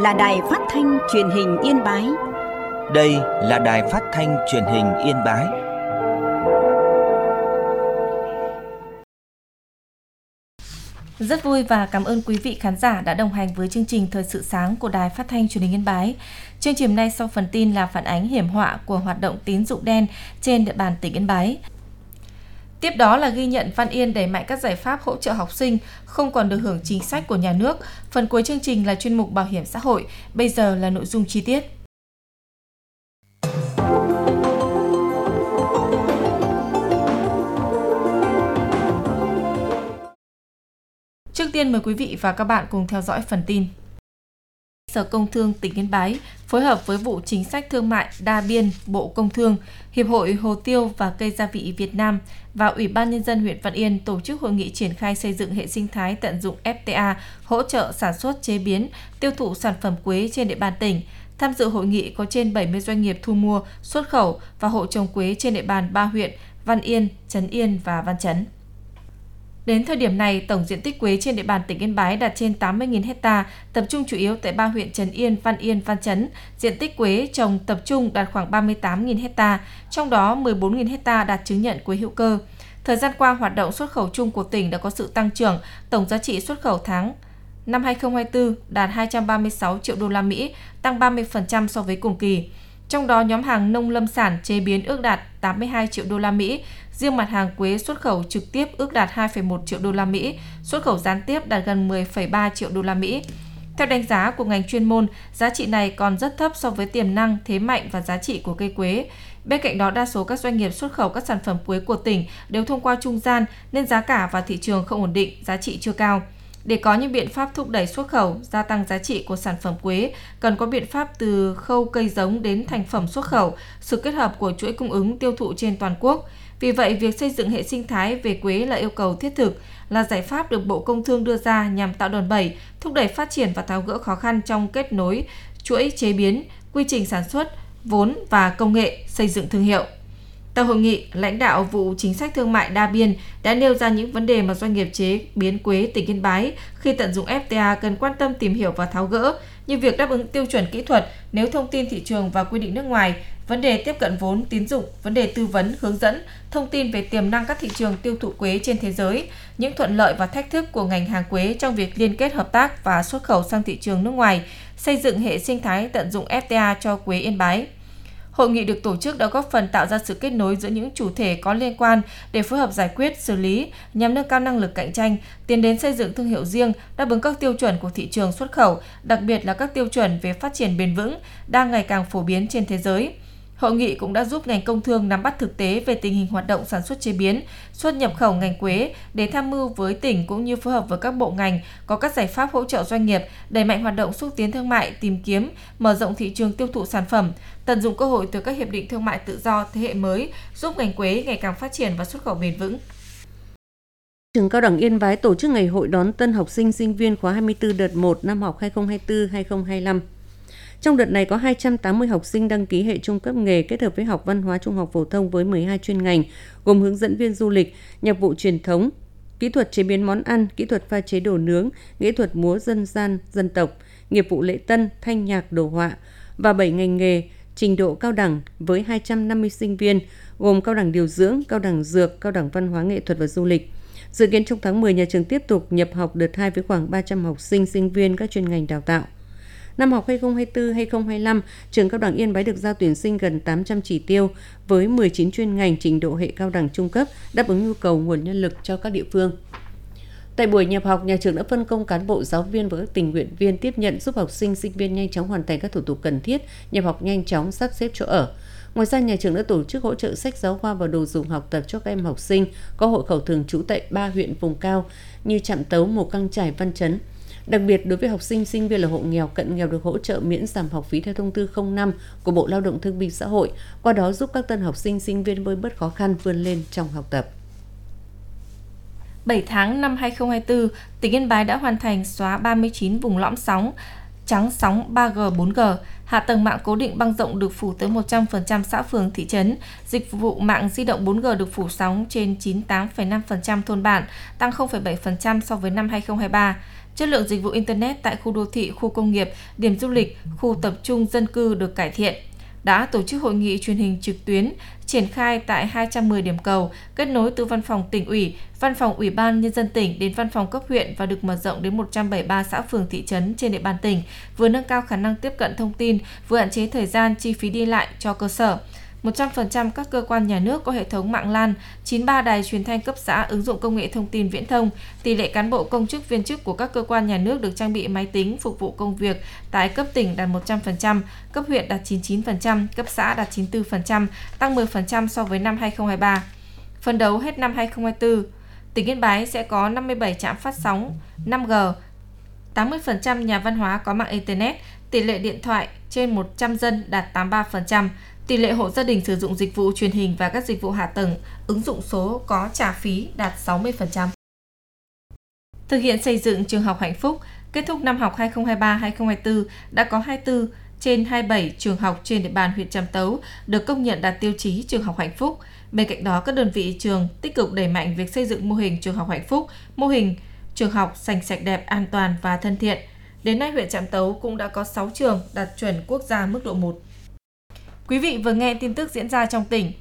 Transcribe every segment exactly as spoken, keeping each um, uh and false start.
là đài phát thanh truyền hình Yên Bái. Đây là đài phát thanh truyền hình Yên Bái. Rất vui và cảm ơn quý vị khán giả đã đồng hành với chương trình Thời sự sáng của Đài Phát thanh Truyền hình Yên Bái. Chương trình nay sau phần tin là phản ánh hiểm họa của hoạt động tín dụng đen trên địa bàn tỉnh Yên Bái. Tiếp đó là ghi nhận Văn Yên đẩy mạnh các giải pháp hỗ trợ học sinh không còn được hưởng chính sách của nhà nước. Phần cuối chương trình là chuyên mục Bảo hiểm xã hội. Bây giờ là nội dung chi tiết. Trước tiên mời quý vị và các bạn cùng theo dõi phần tin. Sở Công Thương tỉnh Yên Bái phối hợp với vụ chính sách thương mại đa biên Bộ Công Thương, Hiệp hội Hồ tiêu và cây gia vị Việt Nam và Ủy ban Nhân dân huyện Văn Yên tổ chức hội nghị triển khai xây dựng hệ sinh thái tận dụng ép tê a hỗ trợ sản xuất, chế biến, tiêu thụ sản phẩm quế trên địa bàn tỉnh. Tham dự hội nghị có trên bảy mươi doanh nghiệp thu mua, xuất khẩu và hộ trồng quế trên địa bàn ba huyện Văn Yên, Trấn Yên và Văn Chấn. Đến thời điểm này, tổng diện tích quế trên địa bàn tỉnh Yên Bái đạt trên tám mươi nghìn ha, tập trung chủ yếu tại ba huyện Trấn Yên, Văn Yên, Văn Chấn. Diện tích quế trồng tập trung đạt khoảng ba mươi tám nghìn ha, trong đó mười bốn nghìn ha đạt chứng nhận quế hữu cơ. Thời gian qua, hoạt động xuất khẩu chung của tỉnh đã có sự tăng trưởng, tổng giá trị xuất khẩu tháng năm hai không hai tư đạt hai trăm ba mươi sáu triệu đô la Mỹ, tăng ba mươi phần trăm so với cùng kỳ. Trong đó, nhóm hàng nông lâm sản chế biến ước đạt tám mươi hai triệu đô la Mỹ, riêng mặt hàng quế xuất khẩu trực tiếp ước đạt hai phẩy một triệu đô la Mỹ, xuất khẩu gián tiếp đạt gần mười phẩy ba triệu đô la Mỹ. Theo đánh giá của ngành chuyên môn, giá trị này còn rất thấp so với tiềm năng, thế mạnh và giá trị của cây quế. Bên cạnh đó, đa số các doanh nghiệp xuất khẩu các sản phẩm quế của tỉnh đều thông qua trung gian nên giá cả và thị trường không ổn định, giá trị chưa cao. Để có những biện pháp thúc đẩy xuất khẩu, gia tăng giá trị của sản phẩm quế, cần có biện pháp từ khâu cây giống đến thành phẩm xuất khẩu, sự kết hợp của chuỗi cung ứng tiêu thụ trên toàn quốc. Vì vậy, việc xây dựng hệ sinh thái về quế là yêu cầu thiết thực, là giải pháp được Bộ Công Thương đưa ra nhằm tạo đòn bẩy, thúc đẩy phát triển và tháo gỡ khó khăn trong kết nối chuỗi chế biến, quy trình sản xuất, vốn và công nghệ, xây dựng thương hiệu. Tại hội nghị, lãnh đạo vụ chính sách thương mại đa biên đã nêu ra những vấn đề mà doanh nghiệp chế biến quế tỉnh Yên Bái khi tận dụng ép tê a cần quan tâm tìm hiểu và tháo gỡ, như việc đáp ứng tiêu chuẩn kỹ thuật nếu thông tin thị trường và quy định nước ngoài, vấn đề tiếp cận vốn, tín dụng, vấn đề tư vấn, hướng dẫn, thông tin về tiềm năng các thị trường tiêu thụ quế trên thế giới, những thuận lợi và thách thức của ngành hàng quế trong việc liên kết hợp tác và xuất khẩu sang thị trường nước ngoài, xây dựng hệ sinh thái tận dụng ép tê a cho quế Yên Bái. Hội nghị được tổ chức đã góp phần tạo ra sự kết nối giữa những chủ thể có liên quan để phối hợp giải quyết, xử lý nhằm nâng cao năng lực cạnh tranh, tiến đến xây dựng thương hiệu riêng, đáp ứng các tiêu chuẩn của thị trường xuất khẩu, đặc biệt là các tiêu chuẩn về phát triển bền vững đang ngày càng phổ biến trên thế giới. Hội nghị cũng đã giúp ngành công thương nắm bắt thực tế về tình hình hoạt động sản xuất chế biến, xuất nhập khẩu ngành quế để tham mưu với tỉnh cũng như phối hợp với các bộ ngành có các giải pháp hỗ trợ doanh nghiệp, đẩy mạnh hoạt động xúc tiến thương mại, tìm kiếm, mở rộng thị trường tiêu thụ sản phẩm, tận dụng cơ hội từ các hiệp định thương mại tự do thế hệ mới, giúp ngành quế ngày càng phát triển và xuất khẩu bền vững. Trường Cao đẳng Yên Bái tổ chức ngày hội đón tân học sinh sinh viên khóa hai mươi tư đợt một năm học hai không hai tư hai không hai lăm. Trong đợt này có hai trăm tám mươi học sinh đăng ký hệ trung cấp nghề kết hợp với học văn hóa trung học phổ thông với mười hai chuyên ngành, gồm hướng dẫn viên du lịch, nhạc vụ truyền thống, kỹ thuật chế biến món ăn, kỹ thuật pha chế đồ nướng, nghệ thuật múa dân gian, dân tộc, nghiệp vụ lễ tân, thanh nhạc, đồ họa và bảy ngành nghề trình độ cao đẳng với hai trăm năm mươi sinh viên, gồm cao đẳng điều dưỡng, cao đẳng dược, cao đẳng văn hóa nghệ thuật và du lịch. Dự kiến trong tháng mười, nhà trường tiếp tục nhập học đợt hai với khoảng ba trăm học sinh, sinh viên các chuyên ngành đào tạo. Năm học hai không hai tư hai không hai lăm, trường Cao đẳng Yên Bái được giao tuyển sinh gần tám trăm chỉ tiêu với mười chín chuyên ngành trình độ hệ cao đẳng trung cấp, đáp ứng nhu cầu nguồn nhân lực cho các địa phương. Tại buổi nhập học, nhà trường đã phân công cán bộ, giáo viên và các tình nguyện viên tiếp nhận giúp học sinh, sinh viên nhanh chóng hoàn thành các thủ tục cần thiết, nhập học nhanh chóng, sắp xếp chỗ ở. Ngoài ra, nhà trường đã tổ chức hỗ trợ sách giáo khoa và đồ dùng học tập cho các em học sinh có hộ khẩu thường trú tại ba huyện vùng cao như Trạm Tấu, Mù Căng Chải, Văn Chấn. Đặc biệt, đối với học sinh, sinh viên là hộ nghèo, cận nghèo được hỗ trợ miễn giảm học phí theo thông tư không năm của Bộ Lao động Thương binh Xã hội, qua đó giúp các tân học sinh, sinh viên vơi bớt khó khăn vươn lên trong học tập. bảy tháng năm hai không hai tư, tỉnh Yên Bái đã hoàn thành xóa ba mươi chín vùng lõm sóng, trắng sóng ba G, bốn G. Hạ tầng mạng cố định băng rộng được phủ tới một trăm phần trăm xã phường thị trấn. Dịch vụ mạng di động bốn G được phủ sóng trên chín mươi tám phẩy năm phần trăm thôn bản, tăng không phẩy bảy phần trăm so với năm hai không hai ba. Chất lượng dịch vụ Internet tại khu đô thị, khu công nghiệp, điểm du lịch, khu tập trung dân cư được cải thiện. Đã tổ chức hội nghị truyền hình trực tuyến, triển khai tại hai trăm mười điểm cầu, kết nối từ văn phòng tỉnh ủy, văn phòng Ủy ban Nhân dân tỉnh đến văn phòng cấp huyện và được mở rộng đến một trăm bảy mươi ba xã phường thị trấn trên địa bàn tỉnh, vừa nâng cao khả năng tiếp cận thông tin, vừa hạn chế thời gian, chi phí đi lại cho cơ sở. một trăm phần trăm các cơ quan nhà nước có hệ thống mạng LAN, chín mươi ba đài truyền thanh cấp xã ứng dụng công nghệ thông tin viễn thông, tỷ lệ cán bộ công chức viên chức của các cơ quan nhà nước được trang bị máy tính phục vụ công việc tại cấp tỉnh đạt một trăm phần trăm, cấp huyện đạt chín mươi chín phần trăm, cấp xã đạt chín mươi tư phần trăm, tăng mười phần trăm so với năm hai không hai ba. Phấn đấu hết năm hai không hai tư, tỉnh Yên Bái sẽ có năm mươi bảy trạm phát sóng năm G, tám mươi phần trăm nhà văn hóa có mạng Internet, tỷ lệ điện thoại trên một trăm dân đạt tám mươi ba phần trăm, tỷ lệ hộ gia đình sử dụng dịch vụ truyền hình và các dịch vụ hạ tầng, ứng dụng số có trả phí đạt sáu mươi phần trăm. Thực hiện xây dựng trường học hạnh phúc, kết thúc năm học hai không hai ba hai không hai tư đã có hai mươi tư trên hai mươi bảy trường học trên địa bàn huyện Trạm Tấu được công nhận đạt tiêu chí trường học hạnh phúc. Bên cạnh đó, các đơn vị trường tích cực đẩy mạnh việc xây dựng mô hình trường học hạnh phúc, mô hình trường học xanh sạch đẹp, an toàn và thân thiện. Đến nay, huyện Trạm Tấu cũng đã có sáu trường đạt chuẩn quốc gia mức độ một. Quý vị vừa nghe tin tức diễn ra trong tỉnh.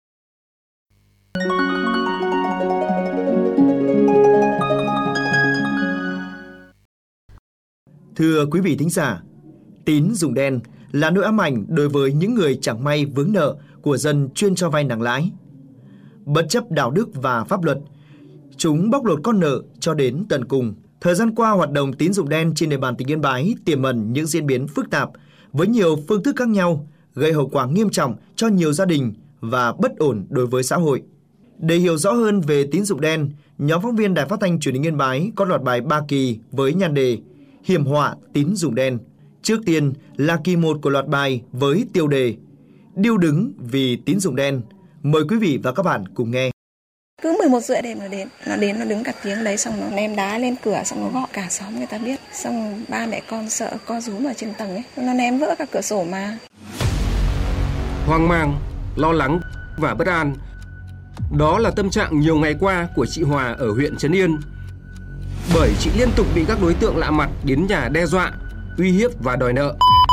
Thưa quý vị thính giả, tín dụng đen là nỗi ám ảnh đối với những người chẳng may vướng nợ của dân chuyên cho vay nặng lãi. Bất chấp đạo đức và pháp luật, chúng bóc lột con nợ cho đến tận cùng. Thời gian qua, hoạt động tín dụng đen trên địa bàn tỉnh Yên Bái tiềm ẩn những diễn biến phức tạp với nhiều phương thức khác nhau, gây hậu quả nghiêm trọng cho nhiều gia đình và bất ổn đối với xã hội. Để hiểu rõ hơn về tín dụng đen, nhóm phóng viên Đài Phát thanh Truyền hình Yên Bái có loạt bài ba kỳ với nhan đề Hiểm họa tín dụng đen. Trước tiên là kỳ một của loạt bài với tiêu đề Điêu đứng vì tín dụng đen. Mời quý vị và các bạn cùng nghe. Cứ mười một rưỡi đêm nó đến, nó đến nó đứng cả tiếng đấy, xong nó ném đá lên cửa, xong nó gọi cả xóm người ta biết, xong ba mẹ con sợ co rúm ở trên tầng ấy, nó ném vỡ cả cửa sổ mà. Hoang mang, lo lắng và bất an. Đó là tâm trạng nhiều ngày qua của chị Hòa ở huyện Trấn Yên. Bởi chị liên tục bị các đối tượng lạ mặt đến nhà đe dọa, uy hiếp và đòi nợ.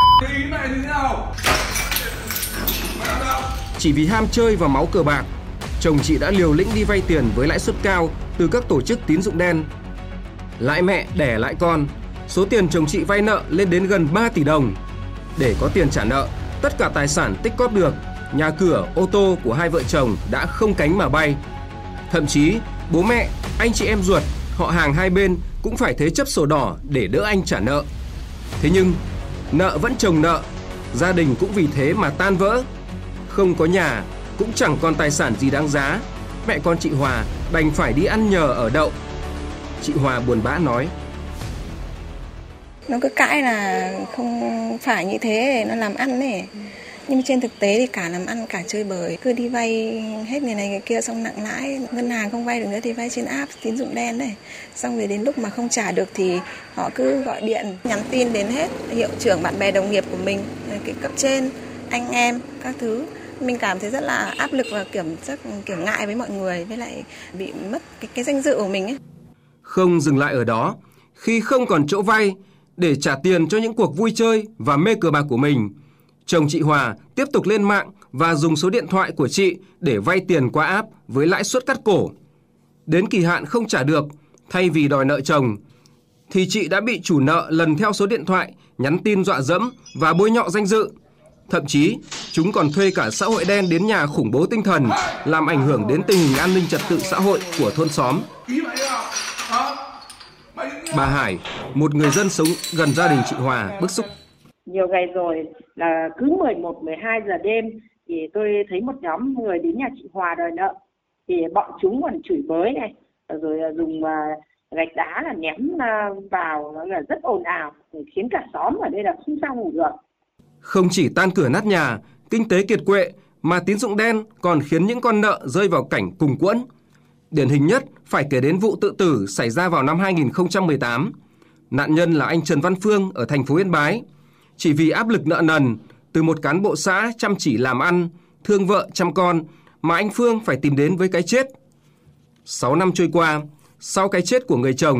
Chỉ vì ham chơi và máu cờ bạc, chồng chị đã liều lĩnh đi vay tiền với lãi suất cao từ các tổ chức tín dụng đen. Lãi mẹ đẻ lãi con, số tiền chồng chị vay nợ lên đến gần ba tỷ đồng. Để có tiền trả nợ, tất cả tài sản tích cóp được, nhà cửa, ô tô của hai vợ chồng đã không cánh mà bay. Thậm chí, bố mẹ, anh chị em ruột, họ hàng hai bên cũng phải thế chấp sổ đỏ để đỡ anh trả nợ. Thế nhưng, nợ vẫn chồng nợ, gia đình cũng vì thế mà tan vỡ. Không có nhà, cũng chẳng còn tài sản gì đáng giá. Mẹ con chị Hòa đành phải đi ăn nhờ ở đậu. Chị Hòa buồn bã nói: Nó cứ cãi là không phải như thế, nó làm ăn này. Nhưng trên thực tế thì cả làm ăn cả chơi bời, cứ đi vay hết người này người kia xong nặng lãi, ngân hàng không vay được nữa thì vay trên app tín dụng đen này. Xong rồi đến lúc mà không trả được thì họ cứ gọi điện, nhắn tin đến hết hiệu trưởng, bạn bè đồng nghiệp của mình, cái cấp trên, anh em, các thứ. Mình cảm thấy rất là áp lực và kiểu rất kiểu ngại với mọi người, với lại bị mất cái, cái danh dự của mình ấy. Không dừng lại ở đó, khi không còn chỗ vay để trả tiền cho những cuộc vui chơi và mê cờ bạc của mình, chồng chị Hòa tiếp tục lên mạng và dùng số điện thoại của chị để vay tiền qua app với lãi suất cắt cổ. Đến kỳ hạn không trả được, thay vì đòi nợ chồng, thì chị đã bị chủ nợ lần theo số điện thoại, nhắn tin dọa dẫm và bôi nhọ danh dự. Thậm chí, chúng còn thuê cả xã hội đen đến nhà khủng bố tinh thần, làm ảnh hưởng đến tình hình an ninh trật tự xã hội của thôn xóm. Bà Hải, một người dân sống gần gia đình chị Hòa, bức xúc. Nhiều ngày rồi là cứ mười một, mười hai giờ đêm thì tôi thấy một nhóm người đến nhà chị Hòa đòi nợ. Thì bọn chúng còn chửi bới này, rồi dùng gạch đá là ném vào, nó là rất ồn ào, khiến cả xóm ở đây là không sao ngủ được. Không chỉ tan cửa nát nhà, kinh tế kiệt quệ, mà tín dụng đen còn khiến những con nợ rơi vào cảnh cùng quẫn. Điển hình nhất phải kể đến vụ tự tử xảy ra vào năm hai không một tám. Nạn nhân là anh Trần Văn Phương ở thành phố Yên Bái. Chỉ vì áp lực nợ nần từ một cán bộ xã chăm chỉ làm ăn, thương vợ chăm con mà anh Phương phải tìm đến với cái chết. Sáu năm trôi qua, sau cái chết của người chồng,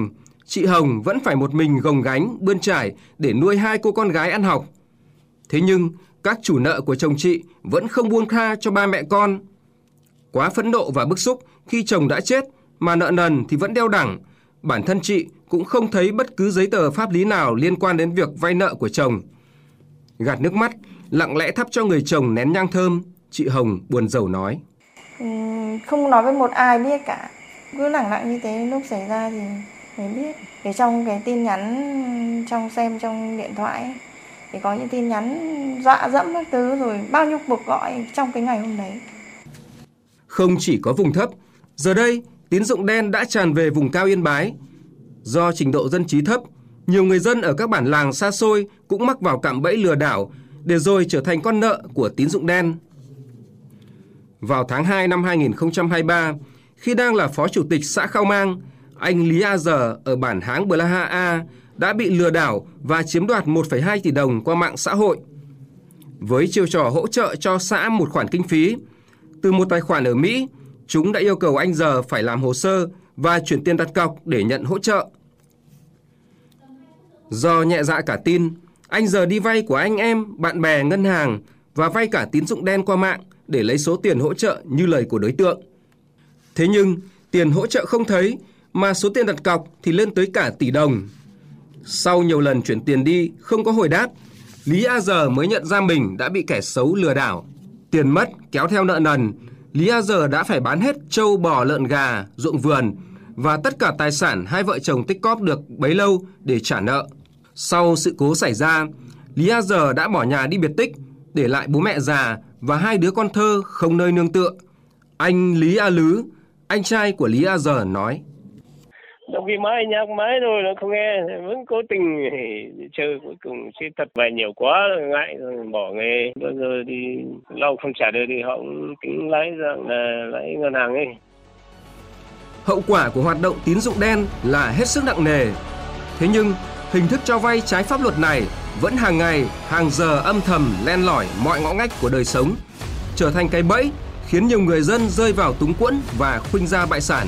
chị Hồng vẫn phải một mình gồng gánh, bươn trải để nuôi hai cô con gái ăn học. Thế nhưng, các chủ nợ của chồng chị vẫn không buông tha cho ba mẹ con. Quá phẫn nộ và bức xúc khi chồng đã chết mà nợ nần thì vẫn đeo đẳng, bản thân chị cũng không thấy bất cứ giấy tờ pháp lý nào liên quan đến việc vay nợ của chồng. Gạt nước mắt, lặng lẽ thắp cho người chồng nén nhang thơm, chị Hồng buồn rầu nói. Ừ, không nói với một ai biết cả, cứ lặng lặng như thế, lúc xảy ra thì mới biết. Để trong cái tin nhắn, trong xem trong điện thoại ấy, thì có những tin nhắn dọa dẫm các thứ, rồi bao nhiêu cuộc gọi trong cái ngày hôm đấy. Không chỉ có vùng thấp, giờ đây tín dụng đen đã tràn về vùng cao Yên Bái. Do trình độ dân trí thấp, nhiều người dân ở các bản làng xa xôi cũng mắc vào cạm bẫy lừa đảo để rồi trở thành con nợ của tín dụng đen. Vào tháng hai năm hai nghìn không trăm hai mươi ba, khi đang là phó chủ tịch xã Khao Mang, anh Lý A Giờ ở bản Háng Bờ La Ha A đã bị lừa đảo và chiếm đoạt một phẩy hai tỷ đồng qua mạng xã hội. Với chiêu trò hỗ trợ cho xã một khoản kinh phí, từ một tài khoản ở Mỹ, chúng đã yêu cầu anh Giờ phải làm hồ sơ và chuyển tiền đặt cọc để nhận hỗ trợ. Do nhẹ dạ cả tin, anh Giờ đi vay của anh em, bạn bè ngân hàng và vay cả tín dụng đen qua mạng để lấy số tiền hỗ trợ như lời của đối tượng. Thế nhưng, tiền hỗ trợ không thấy, mà số tiền đặt cọc thì lên tới cả tỷ đồng. Sau nhiều lần chuyển tiền đi không có hồi đáp, Lý A Giờ mới nhận ra mình đã bị kẻ xấu lừa đảo. Tiền mất kéo theo nợ nần, Lý A Giờ đã phải bán hết trâu bò lợn gà, ruộng vườn và tất cả tài sản hai vợ chồng tích cóp được bấy lâu để trả nợ. Sau sự cố xảy ra, Lý A Giờ đã bỏ nhà đi biệt tích, để lại bố mẹ già và hai đứa con thơ không nơi nương tựa. Anh Lý A Lứ, anh trai của Lý A Giờ nói. Trong khi mãi nhắc mãi rồi nó không nghe, vẫn cố tình chơi, cuối cùng chơi thật bài nhiều quá, ngại rồi bỏ nghề. Bây giờ thì lâu không trả được thì họ cũng tính lãi dạng là lãi ngân hàng ấy. Hậu quả của hoạt động tín dụng đen là hết sức nặng nề. Thế nhưng, hình thức cho vay trái pháp luật này vẫn hàng ngày, hàng giờ âm thầm len lỏi mọi ngõ ngách của đời sống, trở thành cái bẫy khiến nhiều người dân rơi vào túng quẫn và khuynh gia bại sản.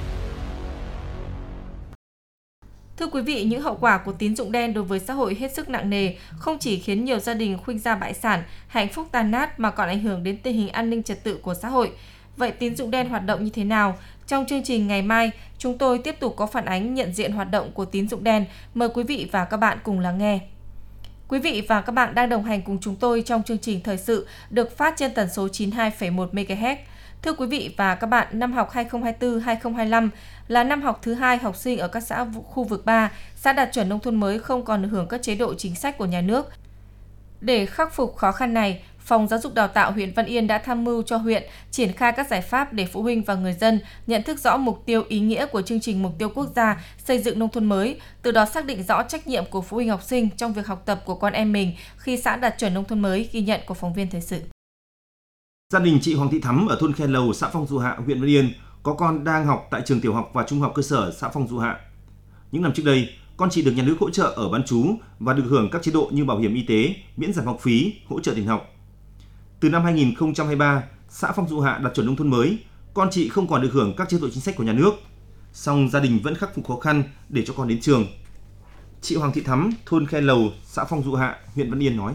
Thưa quý vị, những hậu quả của tín dụng đen đối với xã hội hết sức nặng nề, không chỉ khiến nhiều gia đình khuynh gia bại sản, hạnh phúc tan nát mà còn ảnh hưởng đến tình hình an ninh trật tự của xã hội. Vậy tín dụng đen hoạt động như thế nào? Trong chương trình ngày mai, chúng tôi tiếp tục có phản ánh nhận diện hoạt động của tín dụng đen. Mời quý vị và các bạn cùng lắng nghe. Quý vị và các bạn đang đồng hành cùng chúng tôi trong chương trình thời sự được phát trên tần số chín mươi hai phẩy một mê ga héc. Thưa quý vị và các bạn, năm học hai nghìn không trăm hai mươi tư hai nghìn không trăm hai mươi lăm là năm học thứ hai học sinh ở các xã khu vực ba, xã đạt chuẩn nông thôn mới không còn được hưởng các chế độ chính sách của nhà nước. Để khắc phục khó khăn này, Phòng Giáo dục Đào tạo huyện Văn Yên đã tham mưu cho huyện triển khai các giải pháp để phụ huynh và người dân nhận thức rõ mục tiêu ý nghĩa của chương trình mục tiêu quốc gia xây dựng nông thôn mới, từ đó xác định rõ trách nhiệm của phụ huynh học sinh trong việc học tập của con em mình khi xã đạt chuẩn nông thôn mới, ghi nhận của phóng viên thời sự. Gia đình chị Hoàng Thị Thắm ở thôn Khe Lầu, xã Phong Du Hạ, huyện Văn Yên có con đang học tại trường tiểu học và trung học cơ sở xã Phong Du Hạ. Những năm trước đây, con chị được nhà nước hỗ trợ ở bán trú và được hưởng các chế độ như bảo hiểm y tế, miễn giảm học phí, hỗ trợ tiền học. Từ năm hai nghìn không trăm hai mươi ba, xã Phong Du Hạ đạt chuẩn nông thôn mới, con chị không còn được hưởng các chế độ chính sách của nhà nước. Song gia đình vẫn khắc phục khó khăn để cho con đến trường. Chị Hoàng Thị Thắm, thôn Khe Lầu, xã Phong Du Hạ, huyện Văn Yên nói.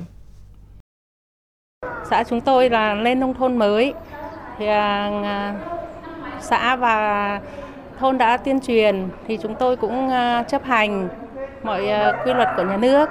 Xã chúng tôi là lên nông thôn mới, thì à, xã và thôn đã tuyên truyền thì chúng tôi cũng à, chấp hành mọi à, quy luật của nhà nước.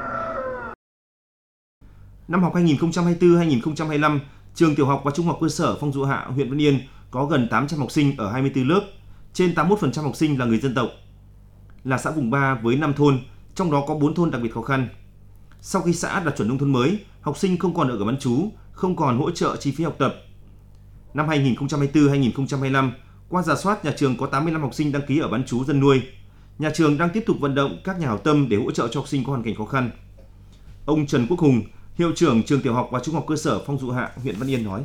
Năm học hai nghìn không trăm hai mươi tư hai nghìn không trăm hai mươi lăm, trường tiểu học và trung học cơ sở Phong Du Hạ, huyện Văn Yên có gần tám trăm học sinh ở hai mươi tư lớp, trên tám mươi mốt phần trăm học sinh là người dân tộc. Là xã vùng ba với năm thôn, trong đó có bốn thôn đặc biệt khó khăn. Sau khi xã đạt chuẩn nông thôn mới, học sinh không còn ở bán trú, không còn hỗ trợ chi phí học tập. Năm hai nghìn không trăm hai mươi tư hai nghìn không trăm hai mươi lăm, qua rà soát nhà trường có tám mươi lăm học sinh đăng ký ở bán trú dân nuôi. Nhà trường đang tiếp tục vận động các nhà hảo tâm để hỗ trợ cho học sinh có hoàn cảnh khó khăn. Ông Trần Quốc Hùng, hiệu trưởng trường tiểu học và trung học cơ sở Phong Du Hạ, huyện Văn Yên nói: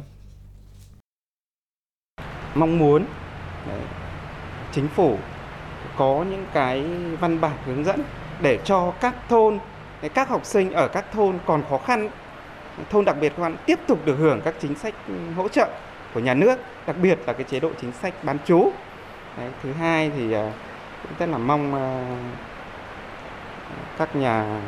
Mong muốn đấy, chính phủ có những cái văn bản hướng dẫn để cho các thôn, các học sinh ở các thôn còn khó khăn, thôn đặc biệt khó khăn tiếp tục được hưởng các chính sách hỗ trợ của nhà nước, đặc biệt là cái chế độ chính sách bán trú. Đấy, thứ hai thì cũng rất là mong các nhà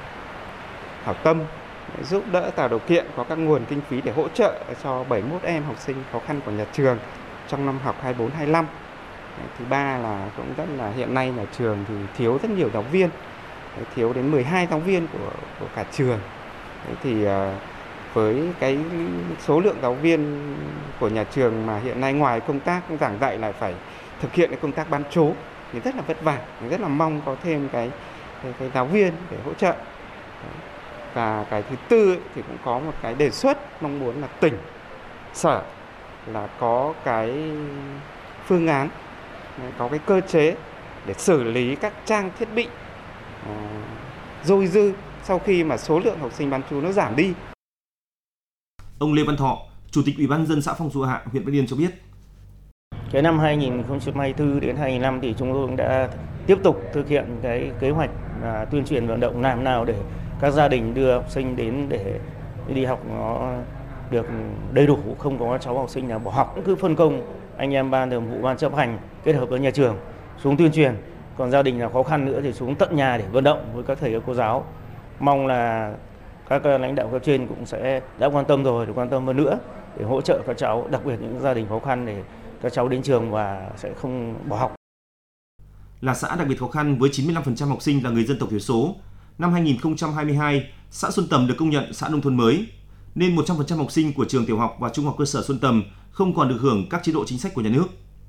hảo tâm giúp đỡ tạo điều kiện có các nguồn kinh phí để hỗ trợ cho bảy mươi mốt em học sinh khó khăn của nhà trường trong năm học hai mươi bốn hai mươi lăm. Thứ ba là cũng rất là hiện nay nhà trường thì thiếu rất nhiều giáo viên, thiếu đến mười hai giáo viên của, của cả trường. Thì với cái số lượng giáo viên của nhà trường mà hiện nay ngoài công tác giảng dạy lại phải thực hiện cái công tác bán trú thì rất là vất vả, rất là mong có thêm cái, cái, cái giáo viên để hỗ trợ. Và cái thứ tư ấy, thì cũng có một cái đề xuất mong muốn là tỉnh, sở là có cái phương án, có cái cơ chế để xử lý các trang thiết bị uh, dôi dư sau khi mà số lượng học sinh bán trú nó giảm đi. Ông Lê Văn Thọ, Chủ tịch Ủy ban nhân dân xã Phong Dụ Hạ, huyện Văn Yên cho biết. Cái năm hai nghìn không trăm hai mươi tư đến hai nghìn không trăm hai mươi lăm thì chúng tôi cũng đã tiếp tục thực hiện cái kế hoạch là tuyên truyền vận động làm nào để các gia đình đưa học sinh đến để đi học nó được đầy đủ, không có cháu học sinh nào bỏ học. Cứ phân công anh em ban thường vụ, ban chấp hành kết hợp với nhà trường xuống tuyên truyền. Còn gia đình nào khó khăn nữa thì xuống tận nhà để vận động với các thầy các cô giáo. Mong là các lãnh đạo cấp trên cũng sẽ đã quan tâm rồi, để quan tâm hơn nữa để hỗ trợ các cháu, đặc biệt những gia đình khó khăn để các cháu đến trường và sẽ không bỏ học. Là xã đặc biệt khó khăn với chín mươi lăm phần trăm học sinh là người dân tộc thiểu số, năm hai nghìn không trăm hai mươi hai, xã Xuân Tầm được công nhận xã nông thôn mới, nên một trăm phần trăm học sinh của trường tiểu học và trung học cơ sở Xuân Tầm không còn được hưởng các chế độ chính sách của nhà nước.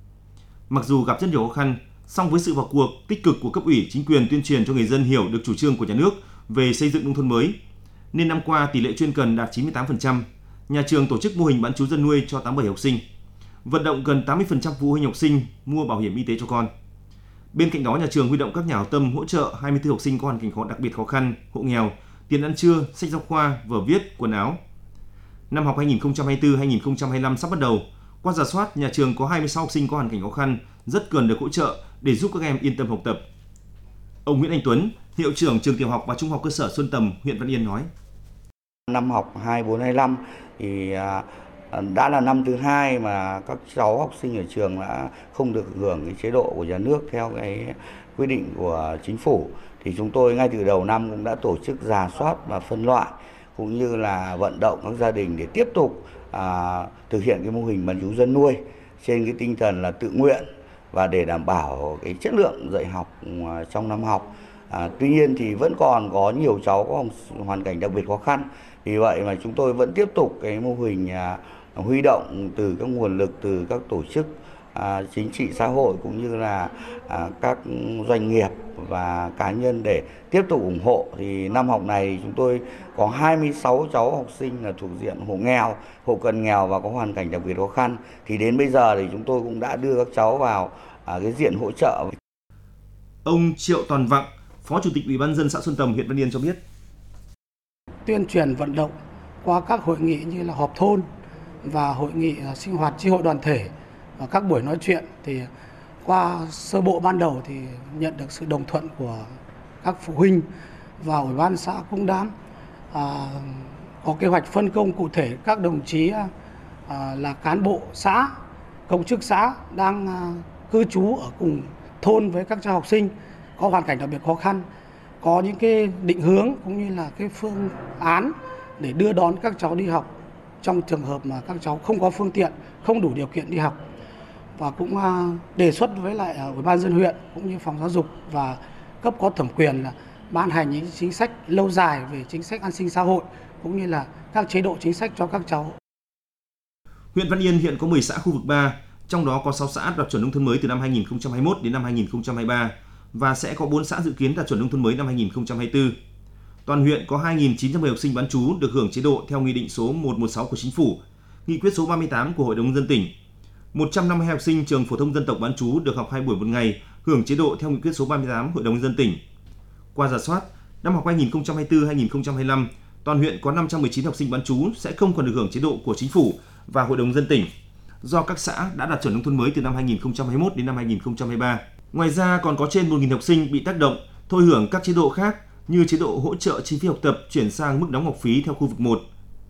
Mặc dù gặp rất nhiều khó khăn, song với sự vào cuộc tích cực của cấp ủy, chính quyền tuyên truyền cho người dân hiểu được chủ trương của nhà nước về xây dựng nông thôn mới, nên năm qua tỷ lệ chuyên cần đạt chín mươi tám phần trăm. Nhà trường tổ chức mô hình bán trú dân nuôi cho tám mươi bảy học sinh, vận động gần tám mươi phần trăm phụ huynh học sinh mua bảo hiểm y tế cho con. Bên cạnh đó, nhà trường huy động các nhà hảo tâm hỗ trợ hai mươi tư học sinh có hoàn cảnh khó đặc biệt khó khăn, hộ nghèo, tiền ăn trưa, sách giáo khoa, vở viết, quần áo. Năm học hai nghìn không trăm hai mươi tư hai nghìn không trăm hai mươi lăm sắp bắt đầu. Qua rà soát, nhà trường có hai mươi sáu học sinh có hoàn cảnh khó khăn, rất cần được hỗ trợ để giúp các em yên tâm học tập. Ông Nguyễn Anh Tuấn, hiệu trưởng trường tiểu học và trung học cơ sở Xuân Tầm, huyện Văn Yên nói: Năm học hai mươi bốn hai mươi lăm thì đã là năm thứ hai mà các cháu học sinh ở trường đã không được hưởng cái chế độ của nhà nước theo cái quy định của chính phủ. Thì chúng tôi ngay từ đầu năm cũng đã tổ chức rà soát và phân loại cũng như là vận động các gia đình để tiếp tục à, thực hiện cái mô hình bán trú dân nuôi trên cái tinh thần là tự nguyện và để đảm bảo cái chất lượng dạy học trong năm học. À, tuy nhiên thì vẫn còn có nhiều cháu có hoàn cảnh đặc biệt khó khăn. Vì vậy mà chúng tôi vẫn tiếp tục cái mô hình à, huy động từ các nguồn lực từ các tổ chức à, chính trị xã hội cũng như là à, các doanh nghiệp và cá nhân để tiếp tục ủng hộ. Thì năm học này chúng tôi có hai mươi sáu cháu học sinh là thuộc diện hộ nghèo, hộ cận nghèo và có hoàn cảnh đặc biệt khó khăn. Thì đến bây giờ thì chúng tôi cũng đã đưa các cháu vào à, cái diện hỗ trợ. Ông Triệu Toàn Vọng, Phó Chủ tịch Ủy ban nhân dân xã Xuân Tầm, huyện Văn Yên cho biết: Tuyên truyền vận động qua các hội nghị như là họp thôn và hội nghị sinh hoạt chi hội đoàn thể và các buổi nói chuyện, thì qua sơ bộ ban đầu thì nhận được sự đồng thuận của các phụ huynh và Ủy ban xã cũng đã à, có kế hoạch phân công cụ thể các đồng chí à, là cán bộ xã, công chức xã đang à, cư trú ở cùng thôn với các cháu học sinh có hoàn cảnh đặc biệt khó khăn, có những cái định hướng cũng như là cái phương án để đưa đón các cháu đi học trong trường hợp mà các cháu không có phương tiện, không đủ điều kiện đi học. Và cũng đề xuất với lại Ủy ban nhân dân huyện cũng như phòng giáo dục và cấp có thẩm quyền là ban hành những chính sách lâu dài về chính sách an sinh xã hội cũng như là các chế độ chính sách cho các cháu. Huyện Văn Yên hiện có mười xã khu vực ba, trong đó có sáu xã đạt chuẩn nông thôn mới từ năm hai nghìn không trăm hai mươi mốt đến năm hai nghìn không trăm hai mươi ba và sẽ có bốn xã dự kiến đạt chuẩn nông thôn mới năm hai nghìn không trăm hai mươi tư. Toàn huyện có hai nghìn chín trăm mười học sinh bán trú được hưởng chế độ theo Nghị định số một trăm mười sáu của Chính phủ, Nghị quyết số ba mươi tám của Hội đồng nhân dân tỉnh. một trăm năm mươi hai học sinh trường phổ thông dân tộc bán trú được học hai buổi một ngày, hưởng chế độ theo Nghị quyết số ba mươi tám Hội đồng nhân dân tỉnh. Qua rà soát, năm học hai nghìn không trăm hai mươi tư hai nghìn không trăm hai mươi lăm, toàn huyện có năm trăm mười chín học sinh bán trú sẽ không còn được hưởng chế độ của Chính phủ và Hội đồng nhân dân tỉnh, do các xã đã đạt chuẩn nông thôn mới từ năm hai nghìn không trăm hai mươi mốt đến năm hai nghìn không trăm hai mươi ba. Ngoài ra còn có trên một nghìn học sinh bị tác động thôi hưởng các chế độ khác như chế độ hỗ trợ chi phí học tập chuyển sang mức đóng học phí theo khu vực một.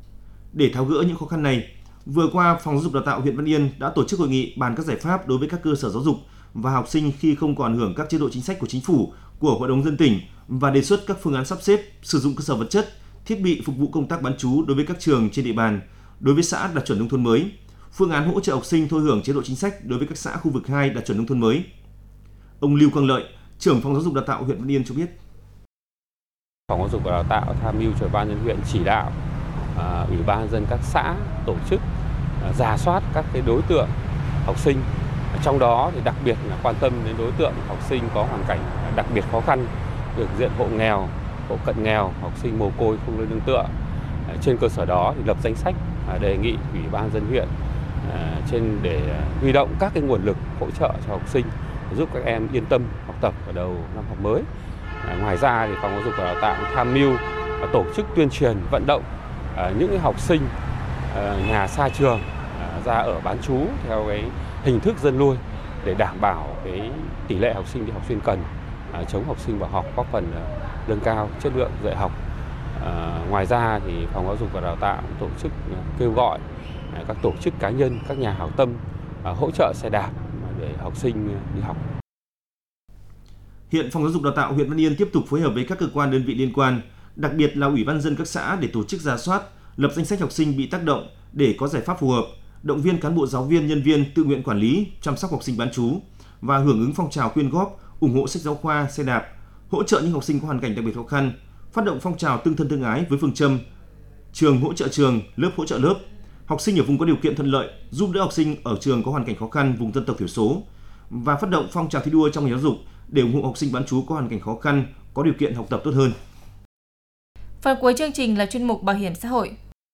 Để tháo gỡ những khó khăn này, vừa qua Phòng Giáo dục Đào tạo huyện Văn Yên đã tổ chức hội nghị bàn các giải pháp đối với các cơ sở giáo dục và học sinh khi không còn hưởng các chế độ chính sách của Chính phủ, của Hội đồng nhân dân tỉnh và đề xuất các phương án sắp xếp sử dụng cơ sở vật chất, thiết bị phục vụ công tác bán trú đối với các trường trên địa bàn, đối với xã đạt chuẩn nông thôn mới, phương án hỗ trợ học sinh thôi hưởng chế độ chính sách đối với các xã khu vực hai đạt chuẩn nông thôn mới. Ông Lưu Quang Lợi, trưởng phòng giáo dục đào tạo huyện Văn Yên cho biết. Phòng giáo dục và đào tạo tham mưu cho Ban nhân huyện chỉ đạo à, ủy ban nhân dân các xã tổ chức à, rà soát các cái đối tượng học sinh, trong đó thì đặc biệt là quan tâm đến đối tượng học sinh có hoàn cảnh đặc biệt khó khăn, thuộc diện hộ nghèo, hộ cận nghèo, học sinh mồ côi không nơi nương tựa. À, trên cơ sở đó thì lập danh sách à, đề nghị ủy ban nhân dân huyện à, trên để huy động các cái nguồn lực hỗ trợ cho học sinh, giúp các em yên tâm học tập ở đầu năm học mới. À, ngoài ra thì phòng giáo dục và đào tạo tham mưu à, tổ chức tuyên truyền vận động à, những học sinh à, nhà xa trường à, ra ở bán trú theo cái hình thức dân nuôi để đảm bảo cái tỷ lệ học sinh đi học chuyên cần, à, chống học sinh bỏ học, góp phần à, nâng cao chất lượng dạy học. À, ngoài ra thì phòng giáo dục và đào tạo tổ chức à, kêu gọi à, các tổ chức cá nhân, các nhà hảo tâm à, hỗ trợ xe đạp để học sinh đi học. Hiện Phòng Giáo dục Đào tạo huyện Văn Yên tiếp tục phối hợp với các cơ quan đơn vị liên quan, đặc biệt là Ủy ban nhân dân các xã để tổ chức rà soát, lập danh sách học sinh bị tác động để có giải pháp phù hợp, động viên cán bộ giáo viên, nhân viên tự nguyện quản lý, chăm sóc học sinh bán trú và hưởng ứng phong trào quyên góp, ủng hộ sách giáo khoa, xe đạp, hỗ trợ những học sinh có hoàn cảnh đặc biệt khó khăn, phát động phong trào tương thân tương ái với phương châm trường hỗ trợ trường, lớp hỗ trợ lớp, học sinh ở vùng có điều kiện thuận lợi giúp đỡ học sinh ở trường có hoàn cảnh khó khăn, vùng dân tộc thiểu số và phát động phong trào thi đua trong ngành giáo dục để ủng hộ học sinh bán trú có hoàn cảnh khó khăn, có điều kiện học tập tốt hơn. Phần cuối chương trình là chuyên mục Bảo hiểm xã hội.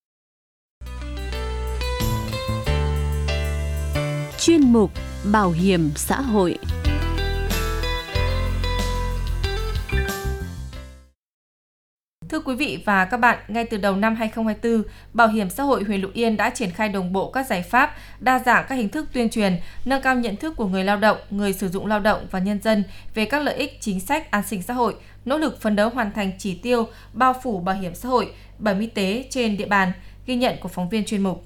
Chuyên mục Bảo hiểm xã hội. Thưa quý vị và các bạn, ngay từ đầu năm hai không hai tư, Bảo hiểm xã hội huyện Lục Yên đã triển khai đồng bộ các giải pháp, đa dạng các hình thức tuyên truyền, nâng cao nhận thức của người lao động, người sử dụng lao động và nhân dân về các lợi ích chính sách an sinh xã hội, nỗ lực phấn đấu hoàn thành chỉ tiêu bao phủ bảo hiểm xã hội, bảo hiểm y tế trên địa bàn, ghi nhận của phóng viên chuyên mục.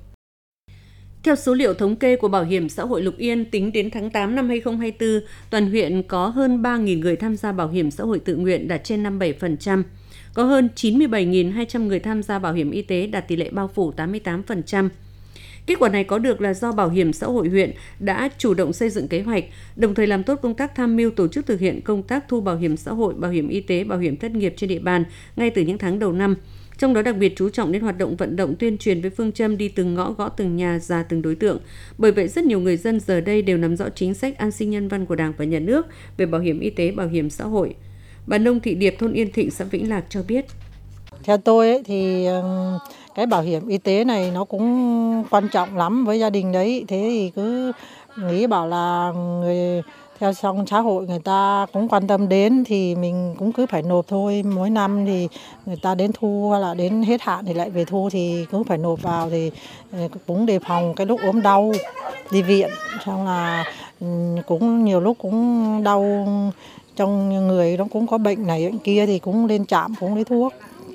Theo số liệu thống kê của Bảo hiểm xã hội Lục Yên, tính đến tháng tám năm hai không hai tư, toàn huyện có hơn ba nghìn người tham gia bảo hiểm xã hội tự nguyện, đạt trên năm mươi bảy phần trăm. Có hơn chín mươi bảy nghìn hai trăm người tham gia bảo hiểm y tế, đạt tỷ lệ bao phủ tám mươi tám phần trăm. Kết quả này có được là do Bảo hiểm xã hội huyện đã chủ động xây dựng kế hoạch, đồng thời làm tốt công tác tham mưu tổ chức thực hiện công tác thu bảo hiểm xã hội, bảo hiểm y tế, bảo hiểm thất nghiệp trên địa bàn ngay từ những tháng đầu năm. Trong đó đặc biệt chú trọng đến hoạt động vận động tuyên truyền với phương châm đi từng ngõ gõ từng nhà, ra từng đối tượng. Bởi vậy rất nhiều người dân giờ đây đều nắm rõ chính sách an sinh nhân văn của Đảng và Nhà nước về bảo hiểm y tế, bảo hiểm xã hội. Bà Nông Thị Điệp, thôn Yên Thịnh, xã Vĩnh Lạc cho biết. Theo tôi ấy, thì cái bảo hiểm y tế này nó cũng quan trọng lắm với gia đình đấy. Thế thì cứ nghĩ bảo là người theo trong xã hội người ta cũng quan tâm đến thì mình cũng cứ phải nộp thôi. Mỗi năm thì người ta đến thu hay là đến hết hạn thì lại về thu thì cũng phải nộp vào, thì cũng đề phòng cái lúc ốm đau đi viện, xong là cũng nhiều lúc cũng đau trong người, nó cũng có bệnh này bệnh kia thì cũng lên trạm cũng lấy thuốc.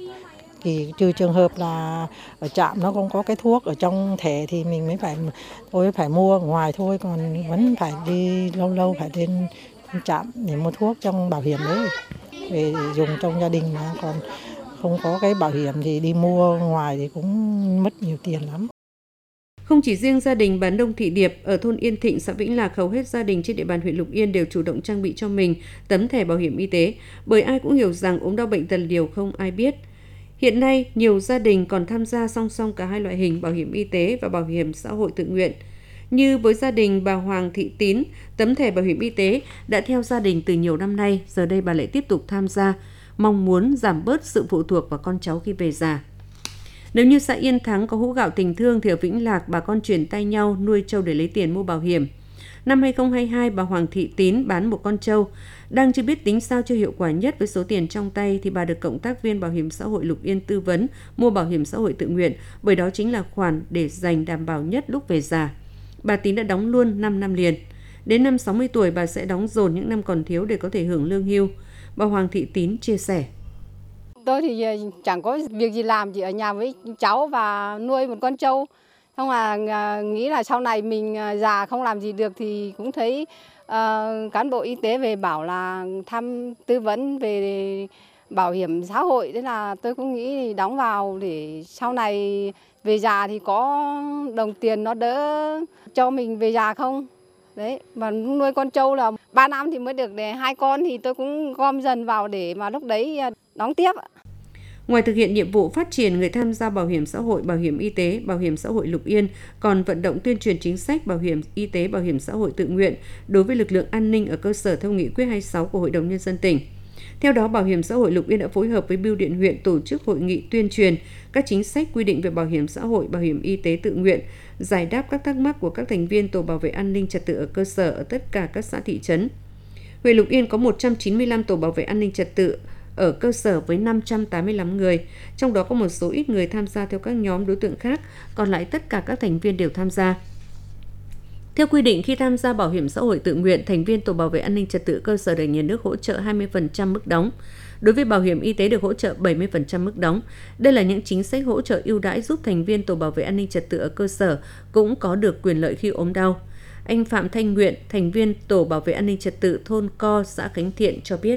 Thì trừ trường hợp là ở trạm nó không có cái thuốc ở trong thẻ thì mình mới phải tôi phải mua ở ngoài thôi, còn vẫn phải đi lâu lâu phải lên trạm để mua thuốc trong bảo hiểm đấy để dùng trong gia đình, mà còn không có cái bảo hiểm thì đi mua ngoài thì cũng mất nhiều tiền lắm. Không chỉ riêng gia đình bà Nông Thị Điệp ở thôn Yên Thịnh, xã Vĩnh Lạc, hầu hết gia đình trên địa bàn huyện Lục Yên đều chủ động trang bị cho mình tấm thẻ bảo hiểm y tế, bởi ai cũng hiểu rằng ốm đau bệnh tật liều không ai biết. Hiện nay, nhiều gia đình còn tham gia song song cả hai loại hình bảo hiểm y tế và bảo hiểm xã hội tự nguyện. Như với gia đình bà Hoàng Thị Tín, tấm thẻ bảo hiểm y tế đã theo gia đình từ nhiều năm nay, giờ đây bà lại tiếp tục tham gia, mong muốn giảm bớt sự phụ thuộc vào con cháu khi về già. Nếu như xã Yên Thắng có hũ gạo tình thương thì ở Vĩnh Lạc bà con chuyển tay nhau nuôi trâu để lấy tiền mua bảo hiểm. Năm hai không hai hai, bà Hoàng Thị Tín bán một con trâu. Đang chưa biết tính sao cho hiệu quả nhất với số tiền trong tay thì bà được cộng tác viên Bảo hiểm xã hội Lục Yên tư vấn mua bảo hiểm xã hội tự nguyện, bởi đó chính là khoản để dành đảm bảo nhất lúc về già. Bà Tín đã đóng luôn năm năm liền. Đến năm sáu mươi tuổi bà sẽ đóng dồn những năm còn thiếu để có thể hưởng lương hưu. Bà Hoàng Thị Tín chia sẻ. Tôi thì chẳng có việc gì làm, chỉ ở nhà với cháu và nuôi một con trâu. Xong là nghĩ là sau này mình già không làm gì được thì cũng thấy uh, cán bộ y tế về bảo là thăm tư vấn về bảo hiểm xã hội, thế là tôi cũng nghĩ đóng vào để sau này về già thì có đồng tiền nó đỡ cho mình về già không. Đấy, mà nuôi con trâu là ba năm thì mới được để hai con thì tôi cũng gom dần vào để mà lúc đấy đóng tiếp. Ngoài thực hiện nhiệm vụ phát triển người tham gia bảo hiểm xã hội, bảo hiểm y tế, bảo hiểm xã hội Lục Yên còn vận động tuyên truyền chính sách bảo hiểm y tế, bảo hiểm xã hội tự nguyện đối với lực lượng an ninh ở cơ sở theo nghị quyết hai mươi sáu của Hội đồng Nhân dân tỉnh. Theo đó, Bảo hiểm xã hội Lục Yên đã phối hợp với Bưu điện huyện tổ chức hội nghị tuyên truyền các chính sách quy định về bảo hiểm xã hội, bảo hiểm y tế tự nguyện, giải đáp các thắc mắc của các thành viên tổ bảo vệ an ninh trật tự ở cơ sở ở tất cả các xã thị trấn. Huyện Lục Yên có một trăm chín mươi lăm tổ bảo vệ an ninh trật tự ở cơ sở với năm trăm tám mươi lăm người, trong đó có một số ít người tham gia theo các nhóm đối tượng khác, còn lại tất cả các thành viên đều tham gia. Theo quy định, khi tham gia bảo hiểm xã hội tự nguyện, thành viên tổ bảo vệ an ninh trật tự cơ sở được nhà nước hỗ trợ hai mươi phần trăm mức đóng. Đối với bảo hiểm y tế được hỗ trợ bảy mươi phần trăm mức đóng. Đây là những chính sách hỗ trợ ưu đãi giúp thành viên tổ bảo vệ an ninh trật tự ở cơ sở cũng có được quyền lợi khi ốm đau. Anh Phạm Thanh Nguyện, thành viên tổ bảo vệ an ninh trật tự thôn Co, xã Khánh Thiện cho biết.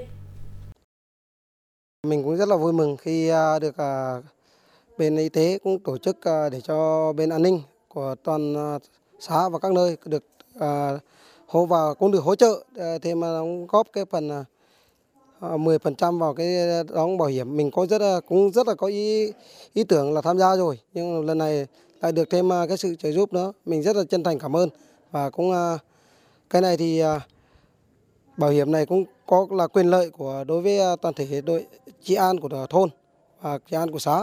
Mình cũng rất là vui mừng khi được bên y tế cũng tổ chức để cho bên an ninh của toàn xã và các nơi được hỗ và cũng được hỗ trợ thêm đóng góp cái phần mười phần trăm vào cái đóng bảo hiểm. Mình có rất là cũng rất là có ý ý tưởng là tham gia rồi, nhưng lần này lại được thêm cái sự trợ giúp nữa. Mình rất là chân thành cảm ơn, và cũng cái này thì bảo hiểm này cũng có là quyền lợi của đối với toàn thể đội chị an của thôn và chị an của xã.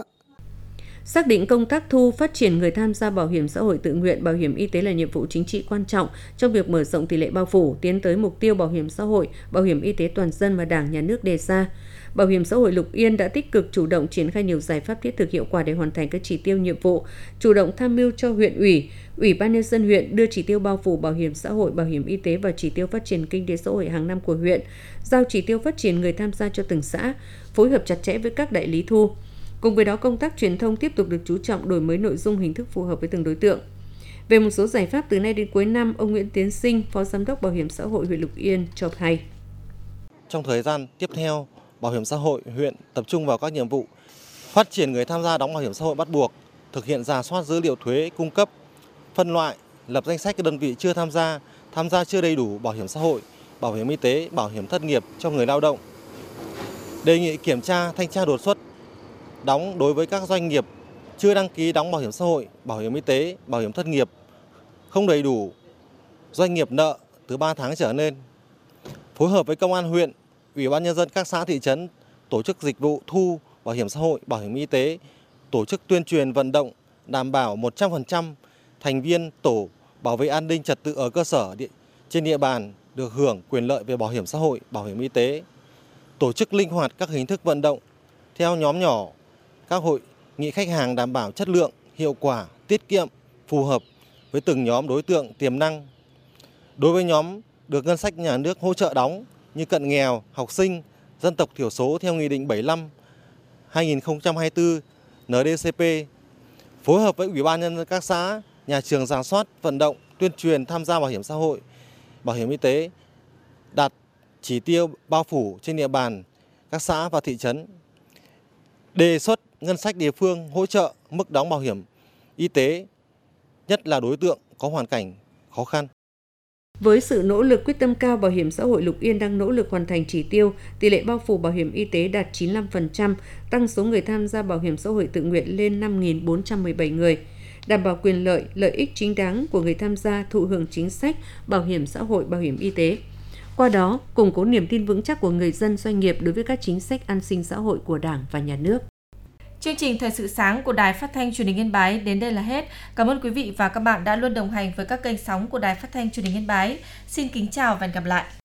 Xác định công tác thu phát triển người tham gia bảo hiểm xã hội tự nguyện, bảo hiểm y tế là nhiệm vụ chính trị quan trọng trong việc mở rộng tỷ lệ bao phủ, tiến tới mục tiêu bảo hiểm xã hội, bảo hiểm y tế toàn dân mà Đảng, Nhà nước đề ra. Bảo hiểm xã hội Lục Yên đã tích cực chủ động triển khai nhiều giải pháp thiết thực hiệu quả để hoàn thành các chỉ tiêu nhiệm vụ, chủ động tham mưu cho huyện ủy, Ủy ban Nhân dân huyện đưa chỉ tiêu bao phủ bảo hiểm xã hội, bảo hiểm y tế và chỉ tiêu phát triển kinh tế xã hội hàng năm của huyện, giao chỉ tiêu phát triển người tham gia cho từng xã, phối hợp chặt chẽ với các đại lý thu. Cùng với đó, công tác truyền thông tiếp tục được chú trọng, đổi mới nội dung, hình thức phù hợp với từng đối tượng. Về một số giải pháp từ nay đến cuối năm, ông Nguyễn Tiến Sinh, Phó Giám đốc Bảo hiểm xã hội huyện Lục Yên cho hay. Trong thời gian tiếp theo, Bảo hiểm xã hội huyện tập trung vào các nhiệm vụ phát triển người tham gia đóng bảo hiểm xã hội bắt buộc, thực hiện rà soát dữ liệu thuế cung cấp, phân loại, lập danh sách các đơn vị chưa tham gia, tham gia chưa đầy đủ bảo hiểm xã hội, bảo hiểm y tế, bảo hiểm thất nghiệp cho người lao động. Đề nghị kiểm tra, thanh tra đột xuất đóng đối với các doanh nghiệp chưa đăng ký đóng bảo hiểm xã hội, bảo hiểm y tế, bảo hiểm thất nghiệp không đầy đủ, doanh nghiệp nợ từ ba tháng trở lên. Phối hợp với công an huyện, Ủy ban Nhân dân các xã thị trấn tổ chức dịch vụ thu bảo hiểm xã hội, bảo hiểm y tế, tổ chức tuyên truyền vận động đảm bảo một trăm phần trăm thành viên tổ bảo vệ an ninh trật tự ở cơ sở trên địa bàn được hưởng quyền lợi về bảo hiểm xã hội, bảo hiểm y tế, tổ chức linh hoạt các hình thức vận động theo nhóm nhỏ, các hội nghị khách hàng đảm bảo chất lượng, hiệu quả, tiết kiệm, phù hợp với từng nhóm đối tượng tiềm năng. Đối với nhóm được ngân sách nhà nước hỗ trợ đóng như cận nghèo, học sinh, dân tộc thiểu số theo Nghị định bảy mươi lăm hai nghìn không trăm hai mươi tư N D C P, phối hợp với Ủy ban Nhân dân các xã, nhà trường rà soát, vận động, tuyên truyền tham gia bảo hiểm xã hội, bảo hiểm y tế, đạt chỉ tiêu bao phủ trên địa bàn các xã và thị trấn. Đề xuất ngân sách địa phương hỗ trợ mức đóng bảo hiểm y tế, nhất là đối tượng có hoàn cảnh khó khăn. Với sự nỗ lực quyết tâm cao, Bảo hiểm xã hội Lục Yên đang nỗ lực hoàn thành chỉ tiêu, tỷ lệ bao phủ bảo hiểm y tế đạt chín mươi lăm phần trăm, tăng số người tham gia bảo hiểm xã hội tự nguyện lên năm nghìn bốn trăm mười bảy người, đảm bảo quyền lợi, lợi ích chính đáng của người tham gia thụ hưởng chính sách bảo hiểm xã hội, bảo hiểm y tế. Qua đó, củng cố niềm tin vững chắc của người dân, doanh nghiệp đối với các chính sách an sinh xã hội của Đảng và Nhà nước. Chương trình Thời sự sáng của Đài Phát thanh Truyền hình Yên Bái đến đây là hết. Cảm ơn quý vị và các bạn đã luôn đồng hành với các kênh sóng của Đài Phát thanh Truyền hình Yên Bái. Xin kính chào và hẹn gặp lại.